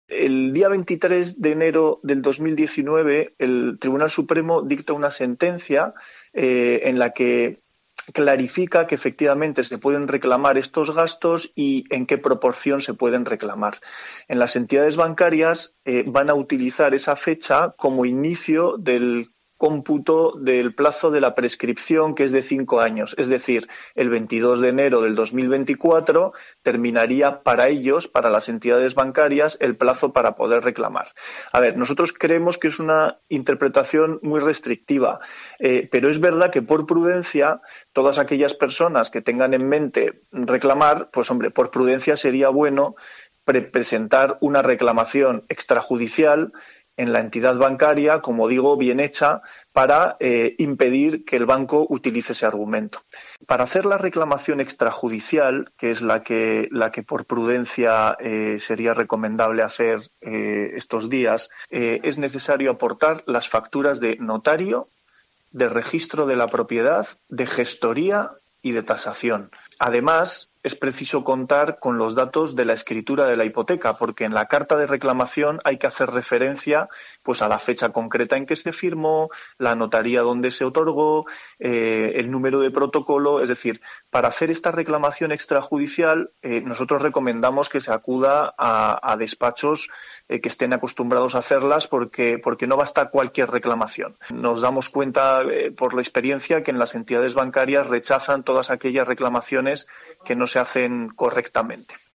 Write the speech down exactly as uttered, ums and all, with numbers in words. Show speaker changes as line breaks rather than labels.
El día veintitrés de enero del dos mil diecinueve, el Tribunal Supremo dicta una sentencia eh, en la que clarifica que efectivamente se pueden reclamar estos gastos y en qué proporción se pueden reclamar. En las entidades bancarias eh, van a utilizar esa fecha como inicio del cómputo del plazo de la prescripción, que es de cinco años. Es decir, el veintidós de enero del dos mil veinticuatro terminaría para ellos, para las entidades bancarias, el plazo para poder reclamar. A ver, nosotros creemos que es una interpretación muy restrictiva, eh, pero es verdad que por prudencia, todas aquellas personas que tengan en mente reclamar, pues hombre, por prudencia sería bueno pre- presentar una reclamación extrajudicial en la entidad bancaria, como digo, bien hecha, para eh, impedir que el banco utilice ese argumento. Para hacer la reclamación extrajudicial, que es la que, la que por prudencia eh, sería recomendable hacer eh, estos días, eh, es necesario aportar las facturas de notario, de registro de la propiedad, de gestoría y de tasación. Además, es preciso contar con los datos de la escritura de la hipoteca, porque en la carta de reclamación hay que hacer referencia pues a la fecha concreta en que se firmó, la notaría donde se otorgó, eh, el número de protocolo. Es decir, para hacer esta reclamación extrajudicial, eh, nosotros recomendamos que se acuda a, a despachos eh, que estén acostumbrados a hacerlas, porque, porque no basta cualquier reclamación. Nos damos cuenta eh, por la experiencia que en las entidades bancarias rechazan todas aquellas reclamaciones que no se hacen correctamente.